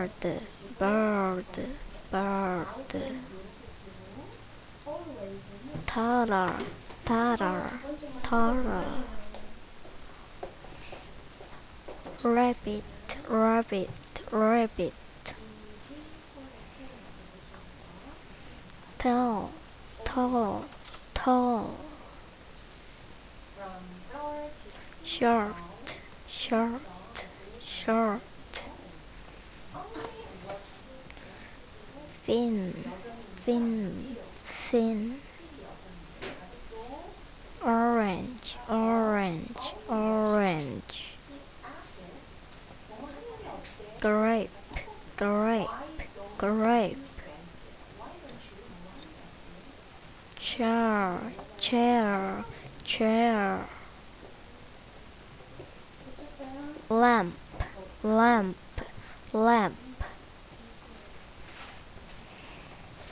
bird, bird. Tailor, tailor, tailor. Rabbit, rabbit, rabbit. Tall, tall, tall. Short, short, short. Thin, thin, thin. Orange, orange, orange. Grape, grape, grape. Chair, chair, chair. Lamp, lamp, lamp.